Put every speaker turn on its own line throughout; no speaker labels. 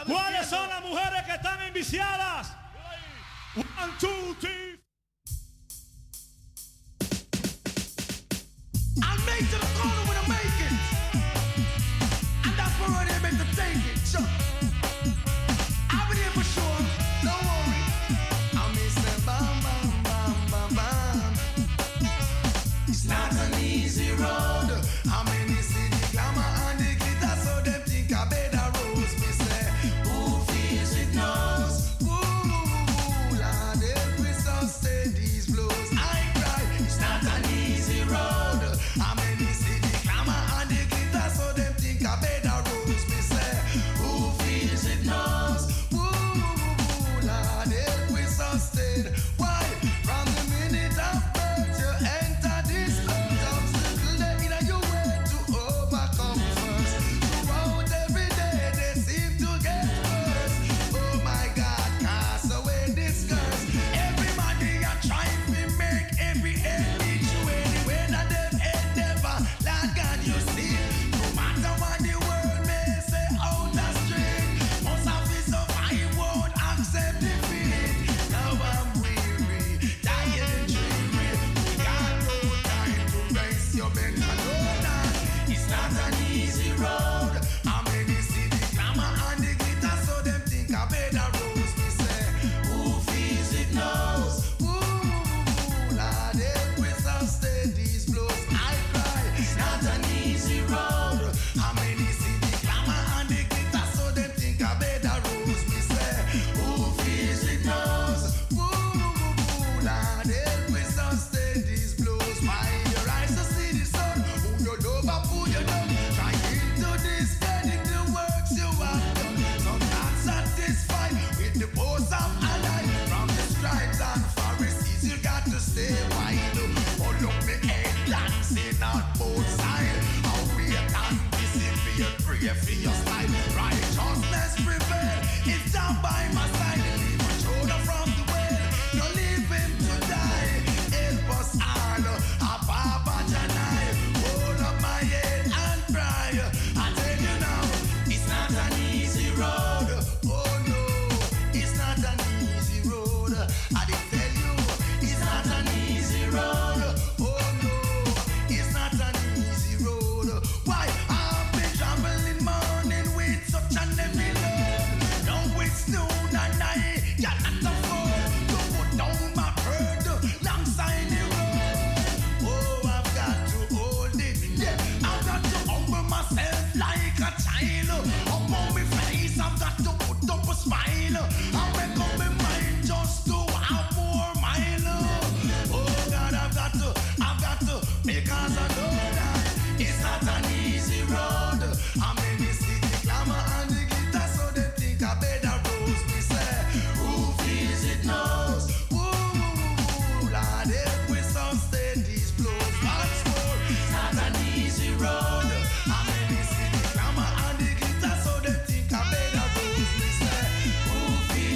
¿Cuáles son las mujeres que están enviciadas? 1, 2, 3.
I'll make to the corner when I make it. And that's where they're meant to take it. Sure. I'll be there for sure. Don't worry. I'll miss them. Bam, bam, bam, bam, bam. It's not an easy road. How many see the glamour and the glitter, so them think I better rose. Me say, who feels it knows. Ooh, Lord, help me sustain these blows. I cry. It's not an easy road. How many see the glamour and the glitter, so them think I better rose. Me say, who feels it knows. Ooh, Lord, help me sustain. Why? From the minute of birth, you enter this earth. Obstacle that in your way to overcome first. Throughout every day, they seem to get worse. Oh my God, cast away this curse. Everybody are trying to make every end each way. The way that them head never, Lord God, you see. No matter what the world may say, out of straight. Most of it so I won't accept defeat. Now I'm weary, tired and dreary. We got no time to raise your mental load. It's not an easy road. How many see the glamour and the glitter, so them think I better rose. Me say, who feels it knows. Ooh, Lord, help me sustain these blows. I cry. It's not an easy road. How many see the glamour and the glitter, so them think I better rose. Me say, who feels it knows. Ooh, Lord, help me sustain these blows. Why your eyes to see the sun? Who you love and who you don't. Try into this getting the works you have done. Some not satisfied with the pose of a life. From the scribes and Pharisees, you got to stay wide. Hold up me head, dancing on both sides. How we anticipate, pray for your style. Righteousness prevail, it's down by my side. Leave my shoulder from the well, no leave him to die. Help us all, Papa Janai. Hold up my head and cry. I tell you now, it's not an easy road. Oh no, it's not an easy road. I did tell you, it's not an easy road. Oh no, it's not an easy road. Why? I've been traveling morning with such an heavy load. Now it's noon and I cannot afford to put down my bird alongside the road. Oh, I've got to hold it. Yeah, I've got to humble myself like a child. Up on my face, I've got to put up a smile. I make up my mind just to have more mile. Oh God, I've got to, because I know that it's not an easy road. How many see the glamour and the glitter, so they think I better rose. Me say, who feels it knows. Ooh, Lord, help me sustain these blows. Once more, it's not an easy road. How many see the glamour and the glitter, so they think I better rose. Me say, who feels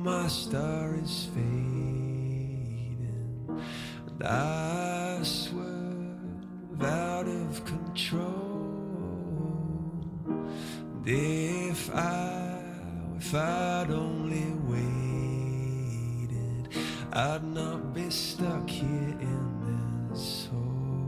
my star is fading, and I swerve out of control. And if I'd only waited, I'd not be stuck here in this hole.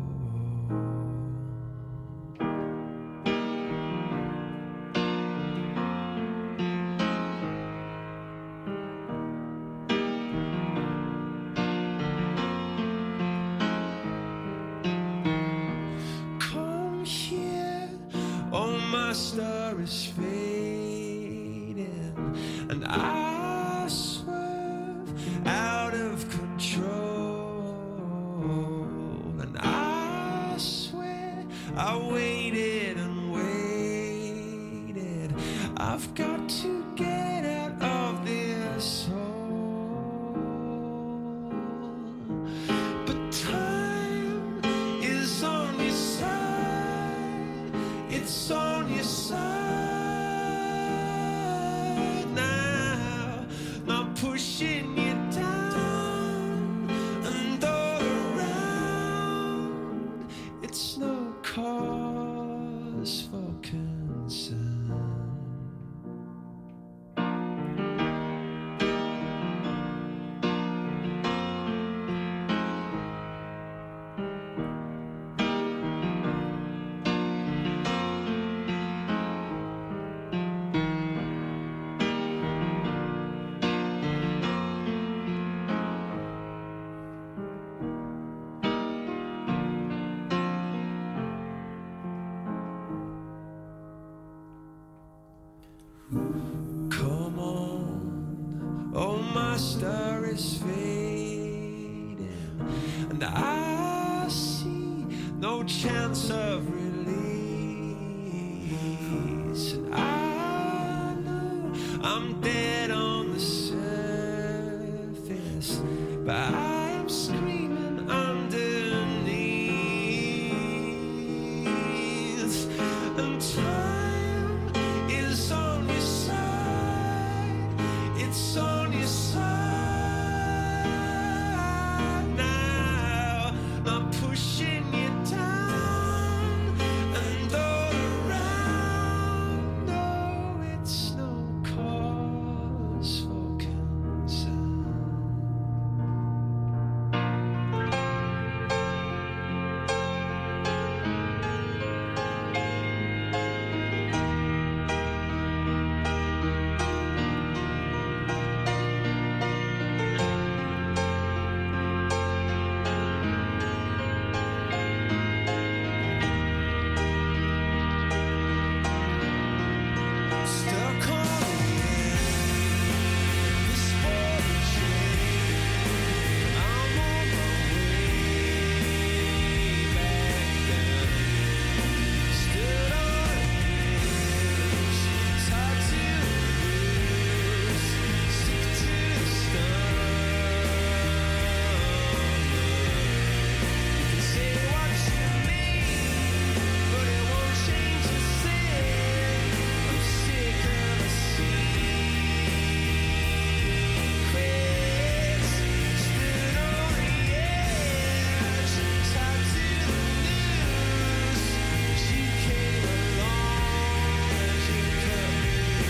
Star is fading, and I swerve out of control. And I swear I waited and waited. I've got to get out of this hole. But time is on your side. It's on your side now, not pushing you down and all around. It's no cause for concern. Come on, oh my star is fading, and I see no chance of release. And I know I'm dead on the surface, but I am screaming underneath. And time is on your side. It's on your side now, not pushing you down and all around. No, it's no cause for concern. Stuck on the end, this boring train. I'm on my way back down. Stood on a bench, tied to the roof, stick to the stomach. You can say what you mean, but it won't change a thing. I'm sick of the secrets. Stood on the edge, tied to the noose. You came along and you cut me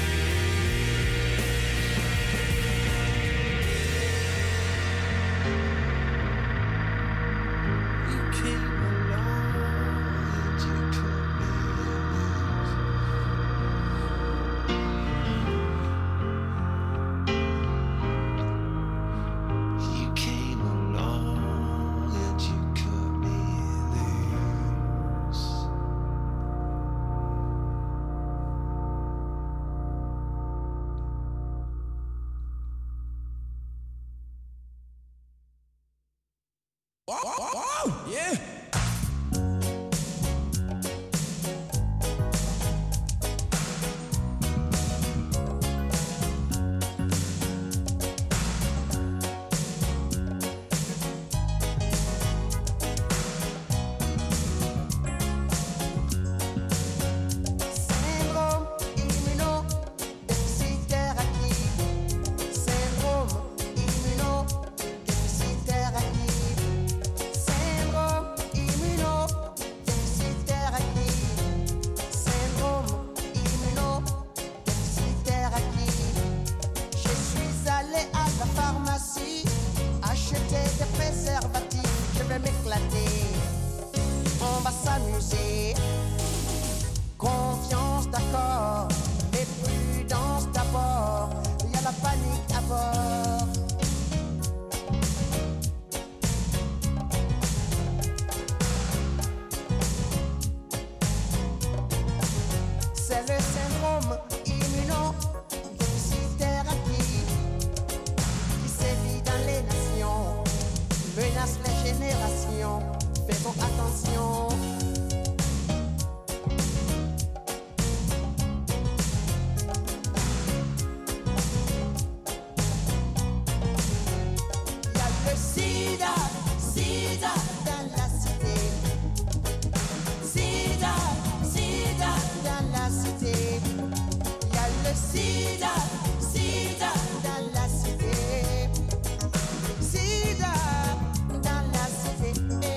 loose. You came along and you cut me loose. You came along and you cut me loose. Yeah.
Syndrome immuno déficitaire actif.
attention. Il y a le sida, sida dans la cité. Sida, sida dans la cité. Il y a le sida, sida dans la cité. Sida dans la cité.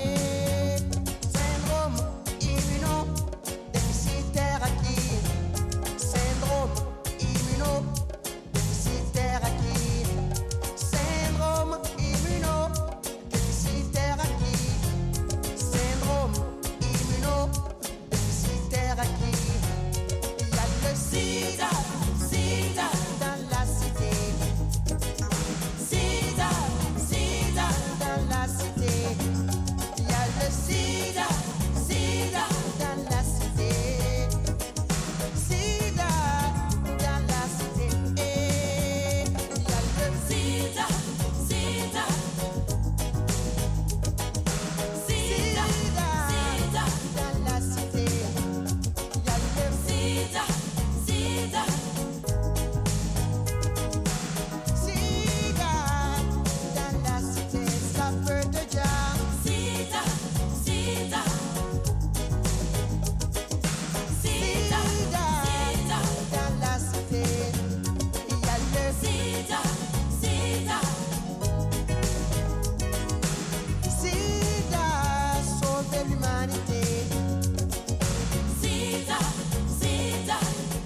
Syndrome immunodéficitaire acquis. Syndrome immunodéficitaire acquis. Syndrome immunodéficitaire acquis. Syndrome immunodéficitaire acquis. Il y a le sida, sida dans la cité. Sida, sida dans la cité. Il y a le sida, sida dans la cité. Sida dans la cité. Il y a le sida, sida. Sida, sida dans la cité. Il y a le sida, sida. Sida dans la cité, ça peut te dire. Sida, sida. Sida, sida dans la cité. Il y a le sida, sida. Sida, sauver l'humanité. Sida, sida.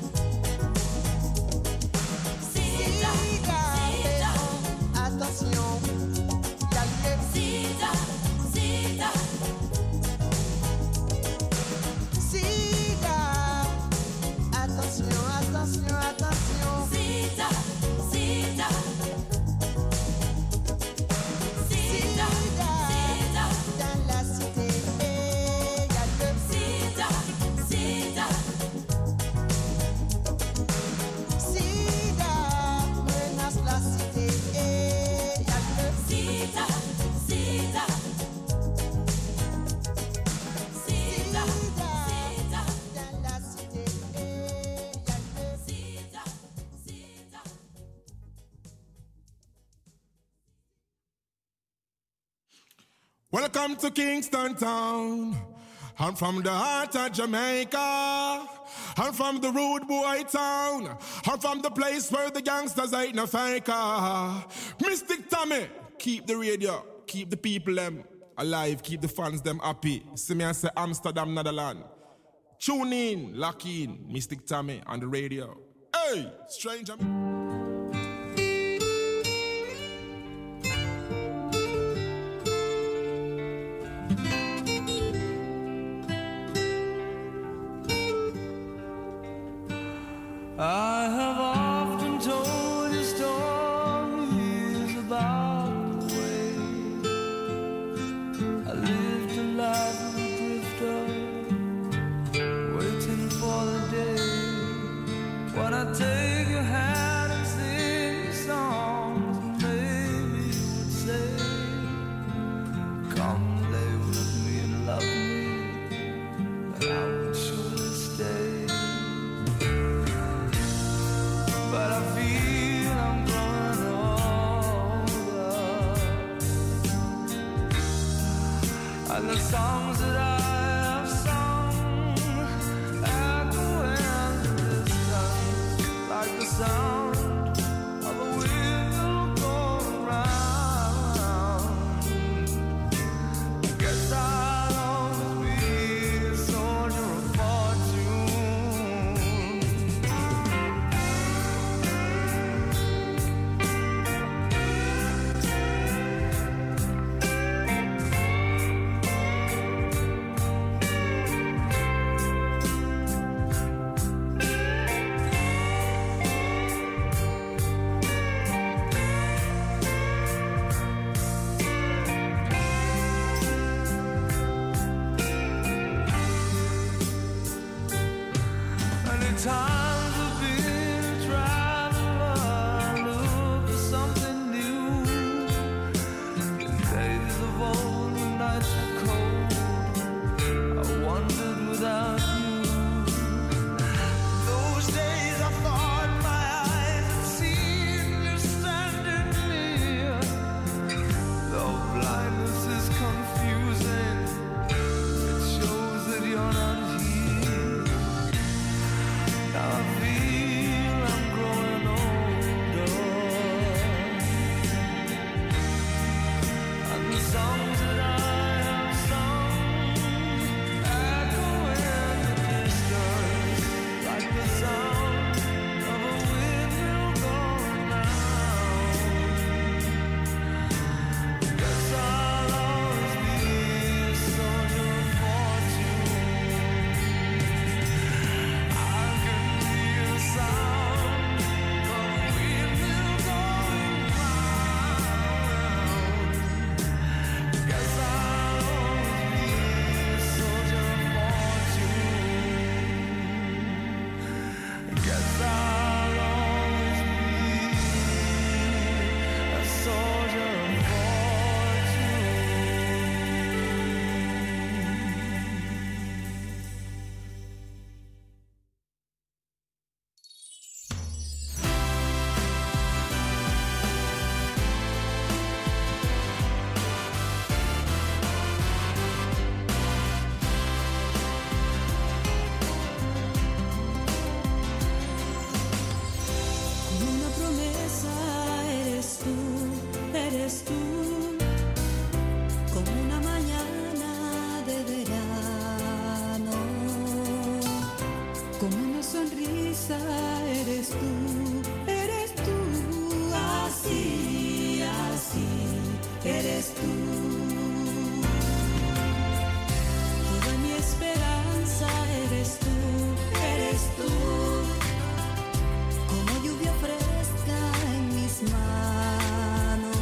Sida, sida. Attention, il y a le sida, sida. Sida, attention, attention, attention. Sida, sida. Sida, sida dans la cité. Il y a le sida, sida. Sida menace la cité. Il y a le sida, sida. Sida, sida dans la cité. Il y a le sida, sida.
Welcome to Kingston Town. I'm from the heart of Jamaica. I'm from the rude boy town. I'm from the place where the gangsters ain't no faker. Mystic Tommy, keep the radio, keep the people them alive, keep the fans them happy. See me and say Amsterdam, Netherlands. Tune in, lock in, Mystic Tommy on the radio. Hey, stranger.
I have often told you stories about the way I lived a life of a drifter, waiting for the day when I take your hand and sing you songs, and maybe you would say, come lay with me and love me, and I would surely stay. But I feel I'm growing older, and the songs that I have sung echo in the distance like the sound of a wheel going round. Guess I'll always be a soldier of fortune.
eres tú, como una mañana de verano, como una sonrisa eres tú, así, así, eres tú. Toda mi esperanza eres tú, como lluvia fresca en mis manos,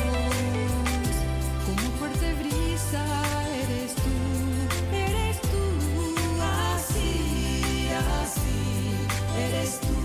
como fuerte brisa eres tú, así, así, eres tú.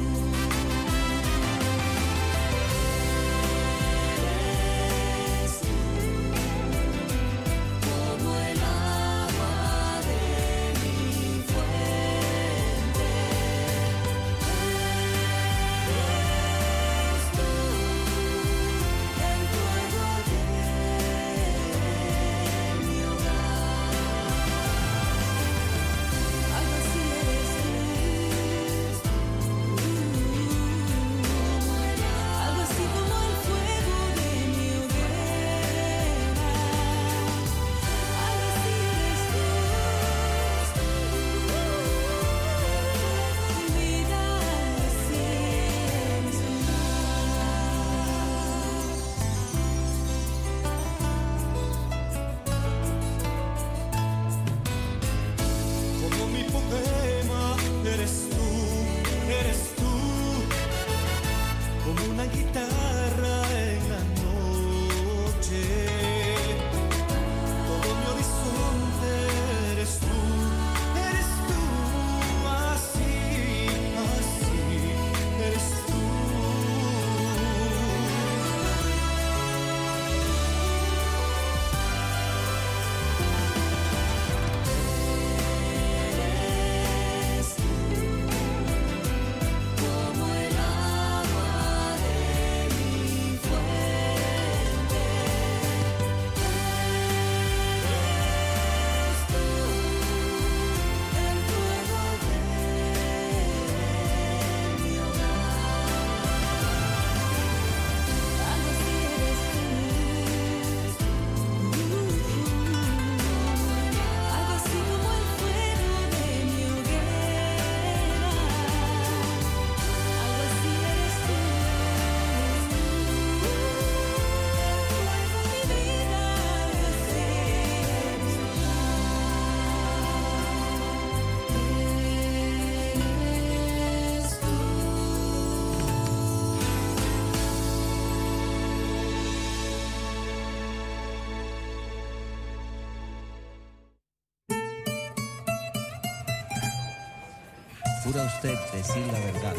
¿Jura usted decir la verdad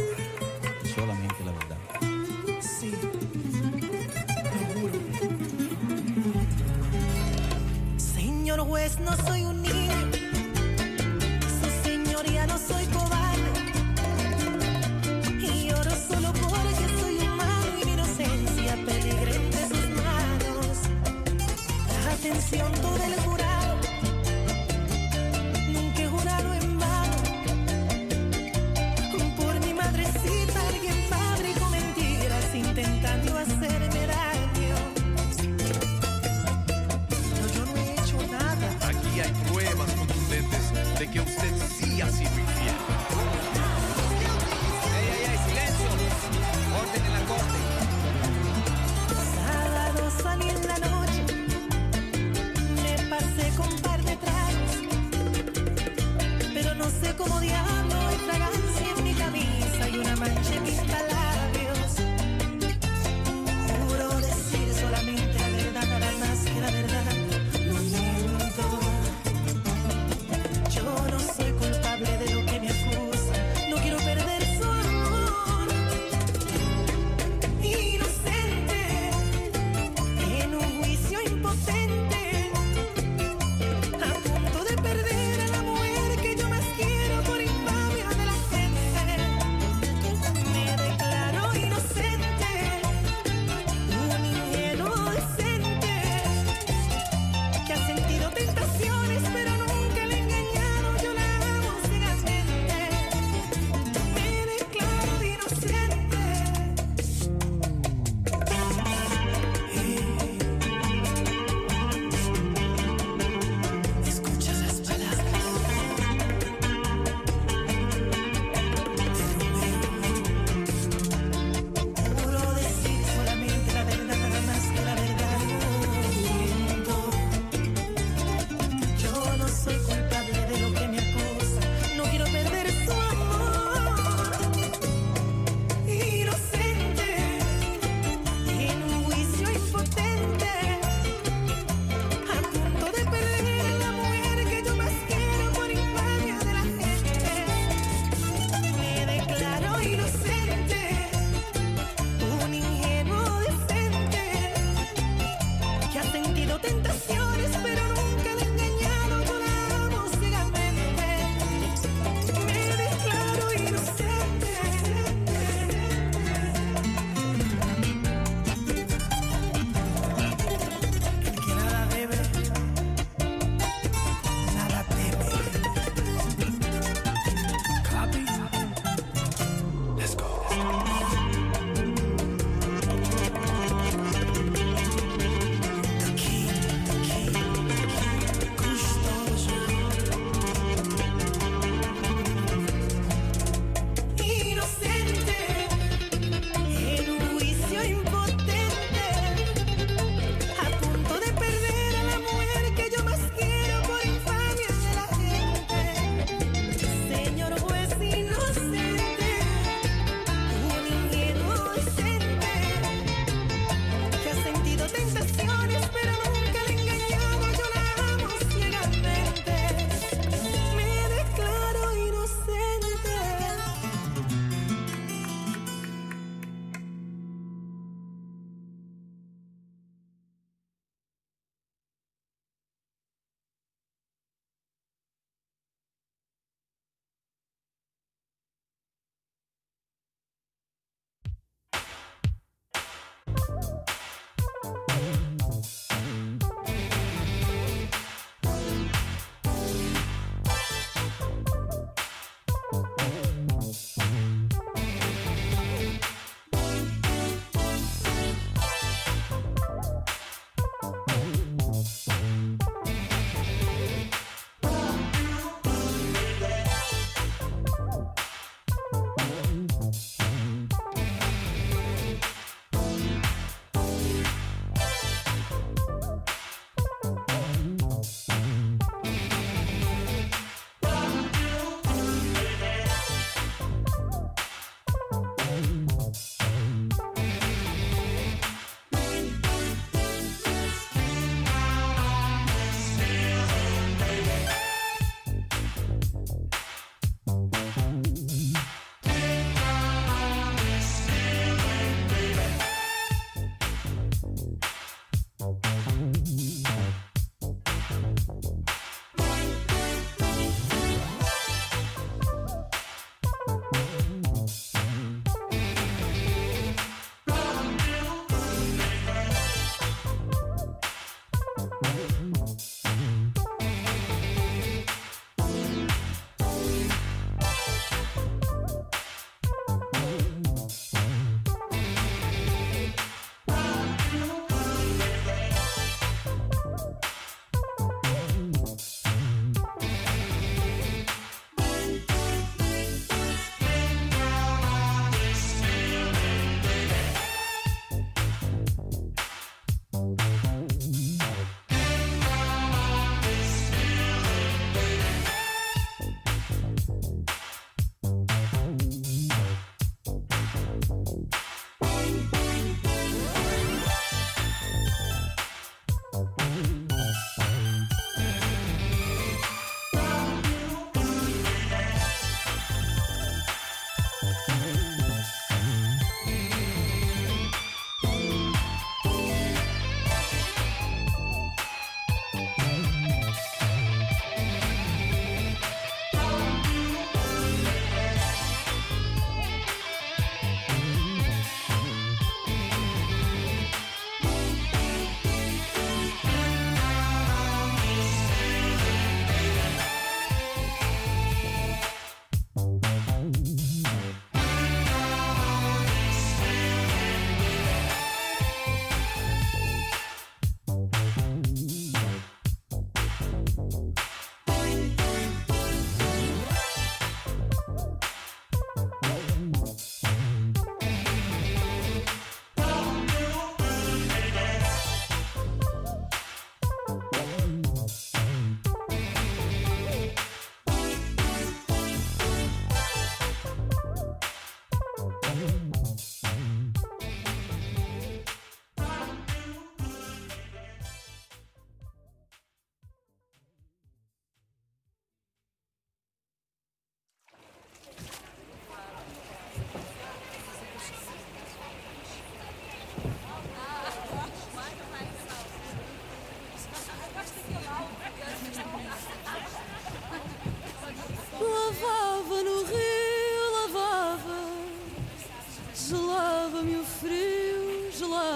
y solamente la verdad?
Sí, lo juro. Señor juez, no soy un niño. Su señoría, no soy cobarde. Y lloro solo porque soy humano y mi inocencia peligra entre sus manos. Atención, todo el jurado. Nunca he jurado en vano. Por mi madrecita alguien fabricó mentiras intentando hacerme daño. No, yo no he hecho nada.
Aquí hay pruebas contundentes de que usted sí ha sido infiel.
¡Ey, silencio! Orden en la corte.
Sábado salí en la noche, me pasé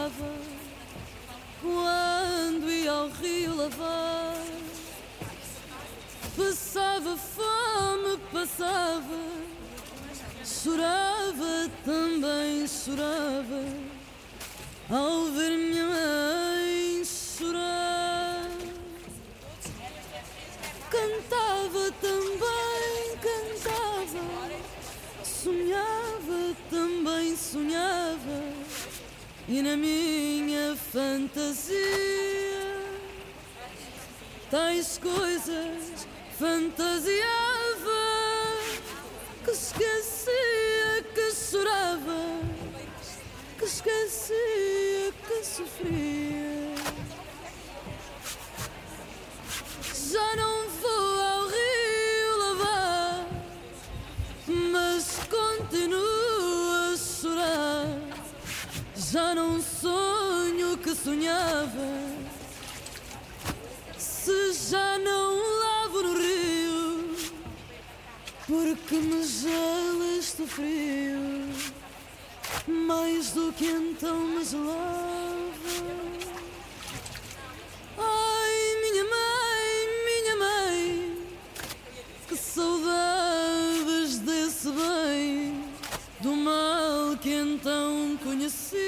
chorava quando ia ao rio lavar. Passava fome, passava, chorava, também chorava, ao ver minha mãe chorar. Cantava também, cantava, sonhava, também sonhava, e na minha fantasia tais coisas fantasiava, que esquecia que chorava, que esquecia que sofria. Já não vou ao rio lavar, mas continuo a chorar. Já não sonho que sonhava, se já não lavo no rio, porque me gela este frio, mais do que então me gelava. Ai, minha mãe, que saudades desse bem, do mal que então conhecia,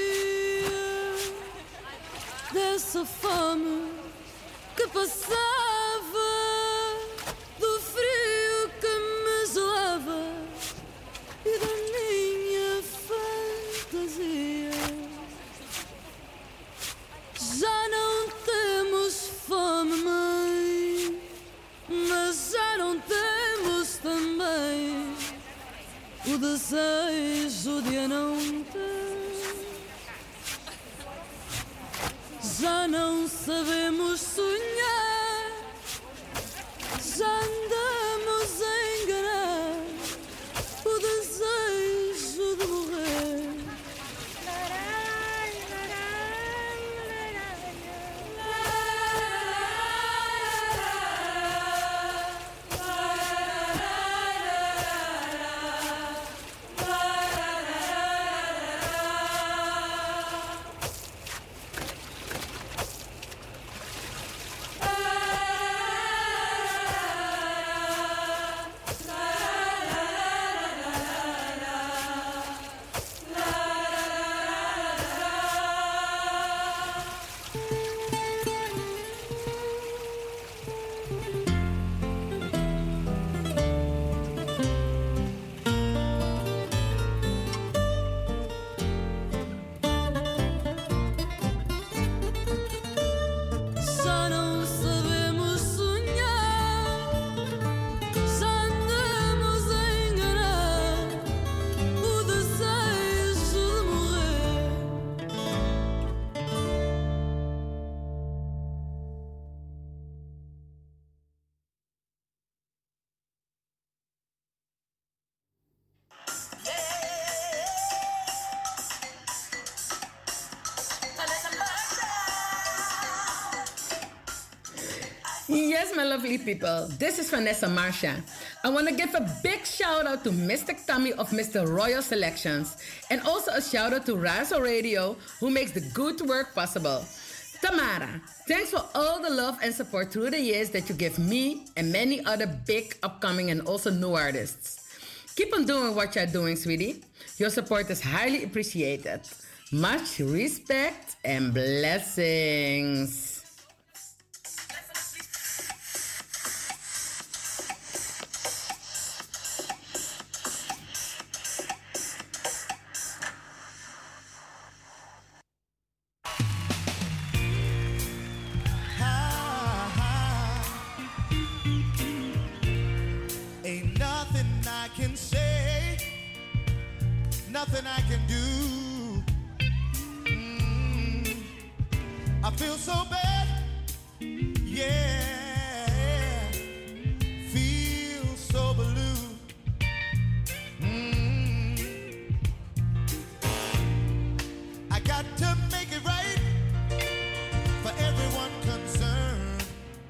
dessa fome que passava, do frio que me gelava e da minha fantasia. Já não temos fome, mãe, mas já não temos também o desejo de a não ter. Já não sabemos sonhar, já andamos a enganar o desejo de morrer.
Yes, my lovely people, this is Vanessa Marsha. I want to give a big shout out to Mr. Tommy of Mr. Royal Selections, and also a shout out to Razo Radio, who makes the good work possible. Tamara, thanks for all the love and support through the years that you give me and many other big upcoming and also new artists. Keep on doing what you're doing, sweetie. Your support is highly appreciated. Much respect and blessings.
Ain't nothing I can say, nothing I can do. I feel so bad, yeah, feel so blue. I got to make it right for everyone concerned.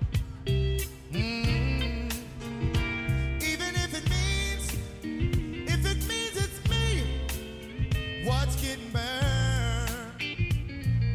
Even if it means it's me what's getting burned.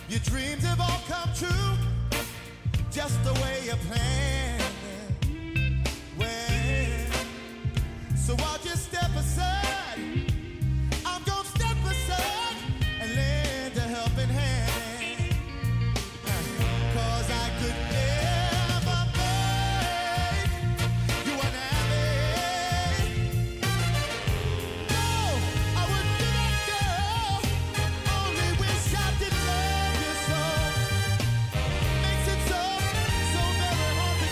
Your dreams have all come true, just the way you planned. Well, so I'll just step aside. I'm gonna step aside and lend a helping hand. 'Cause I could never make you unhappy. No, I would never, girl. Only wish I did love you so. Makes it so very hard to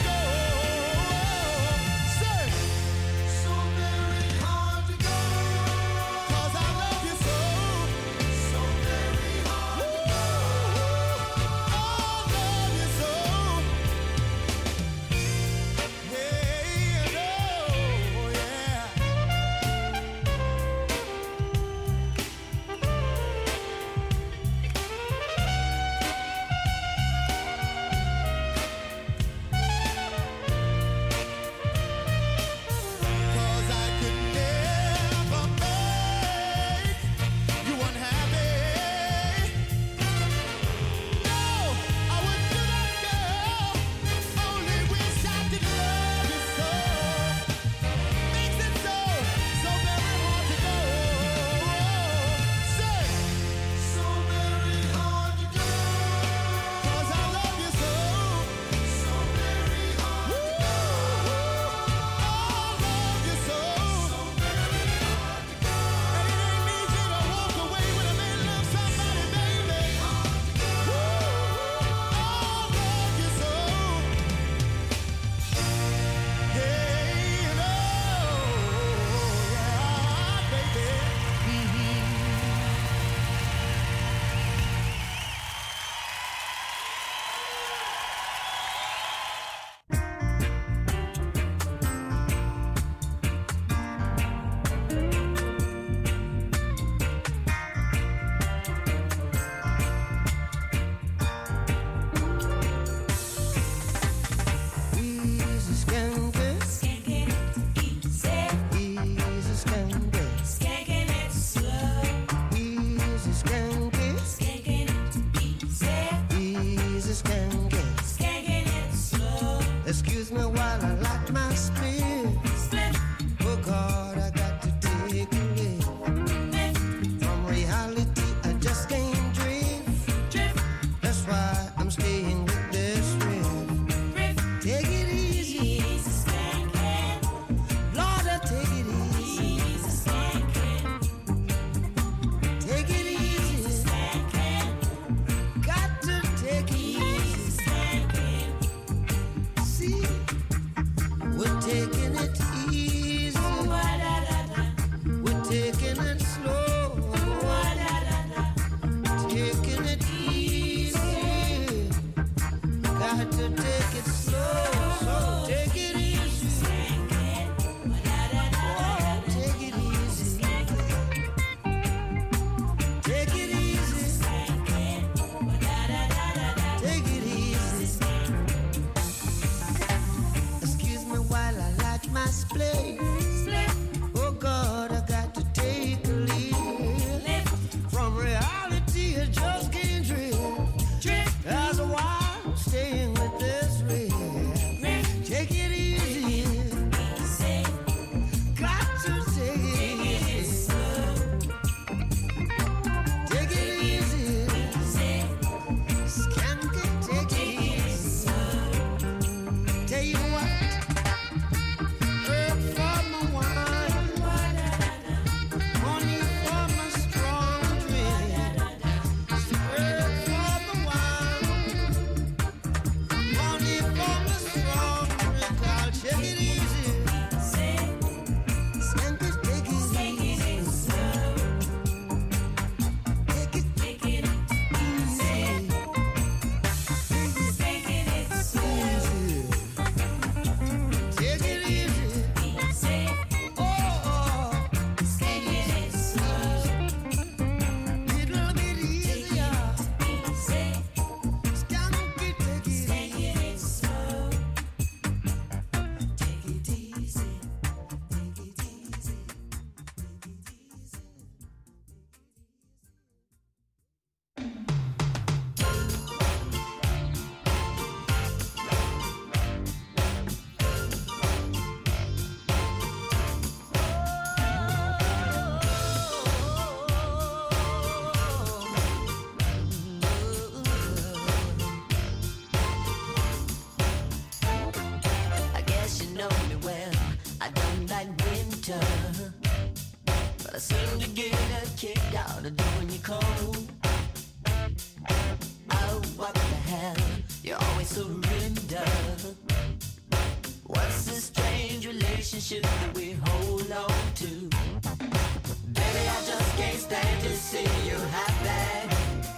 surrender. What's the strange relationship that we hold on to? Baby, I just can't stand to see you happy.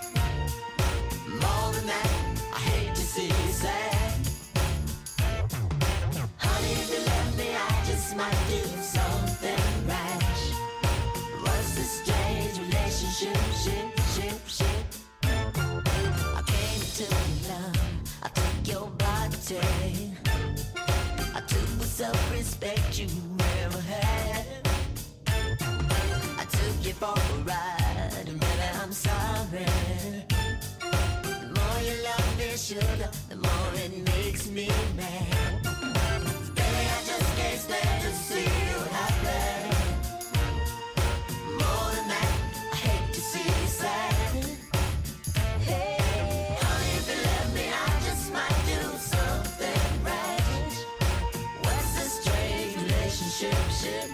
More than that, I hate to see you sad. Honey, if you left me, I just might do something rash. What's the strange relationship, ship? I came to love, I took your body, I took the self-respect you never had. I took you for a ride, and baby, I'm sorry. The more you love me, sugar, the more it makes me mad. Baby, I just can't stand to see you happy. More than that, I hate to see you sad. Hey, honey, if you left me, I just might do something rash. What's this strange relationship, ship?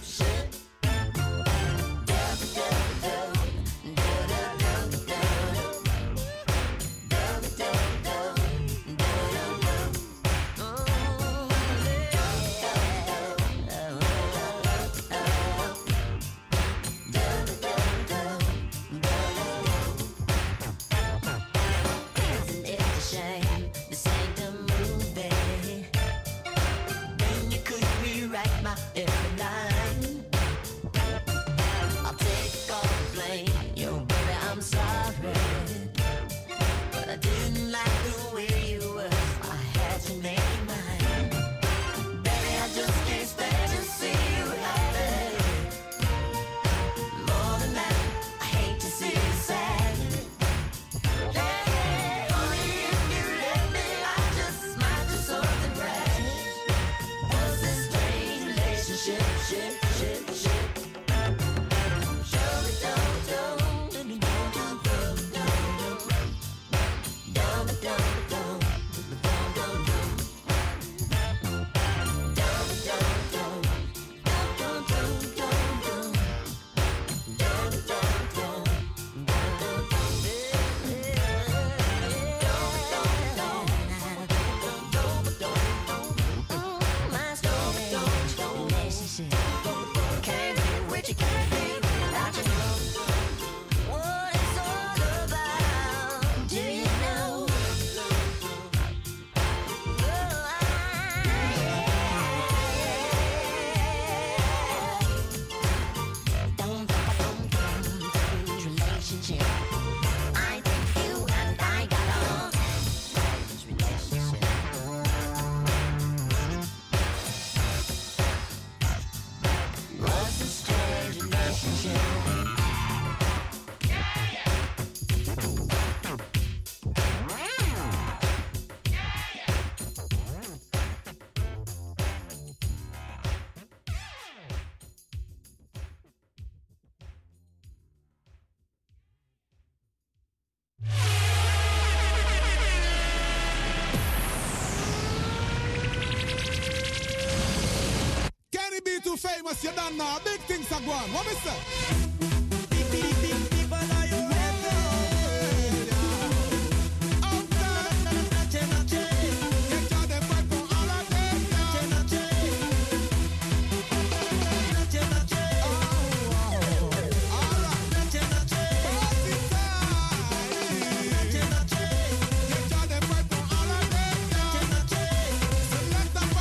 Too famous, you don't know. Big things are going. What is that?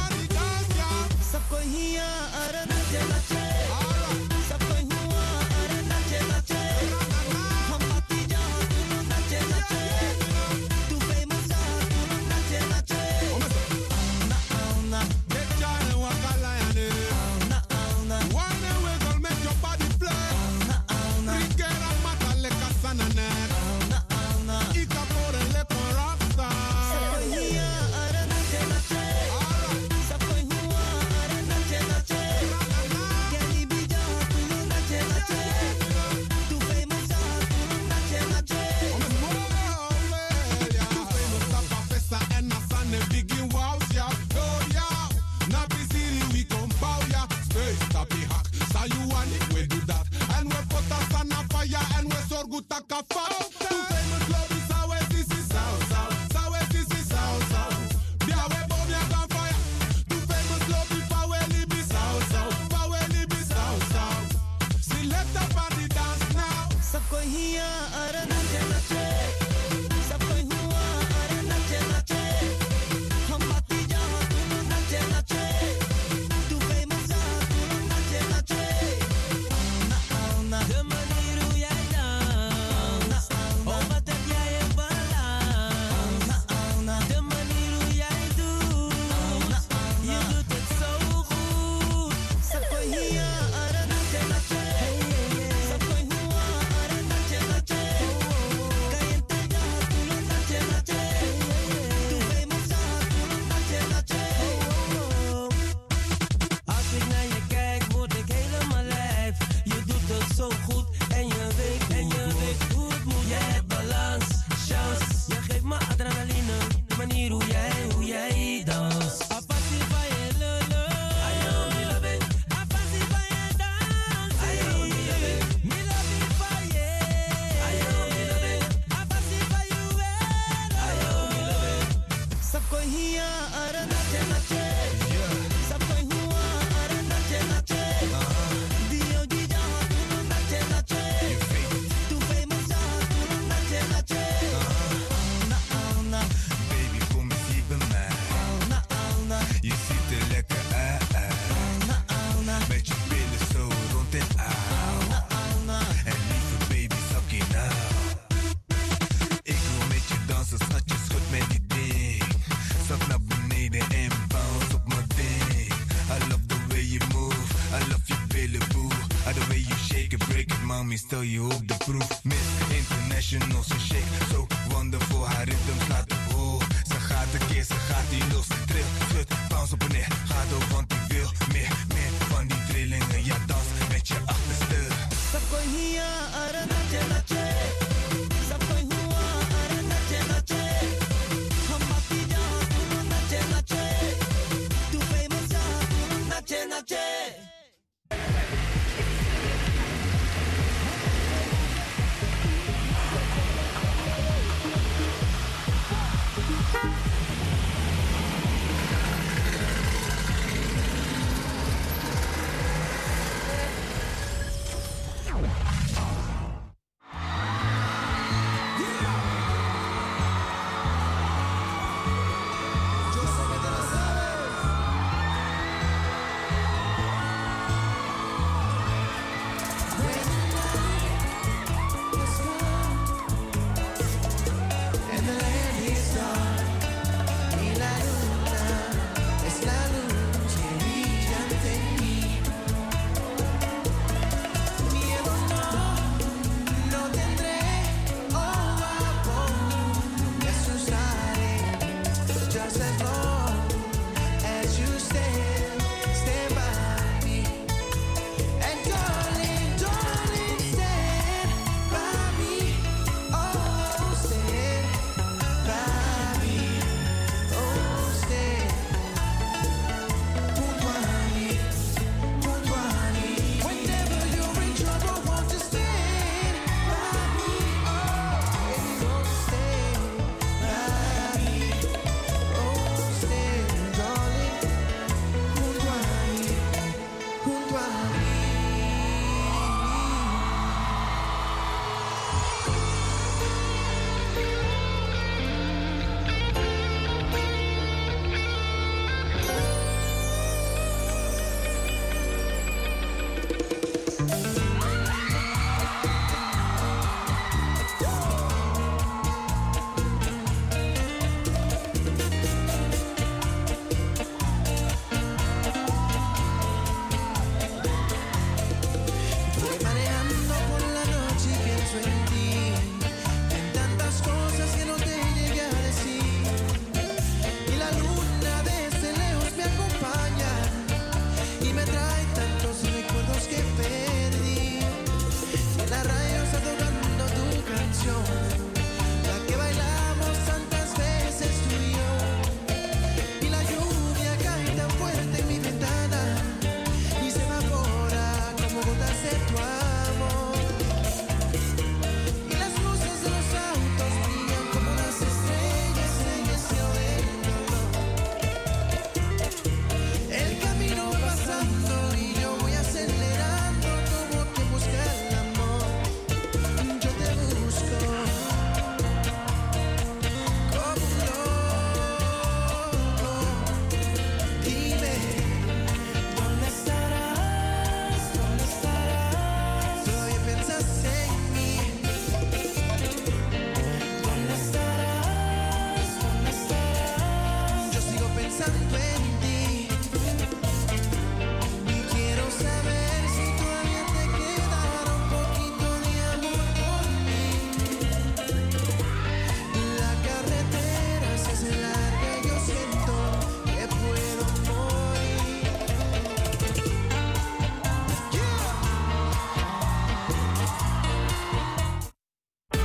Sabko
stel je op de proef. Miss International, zo shake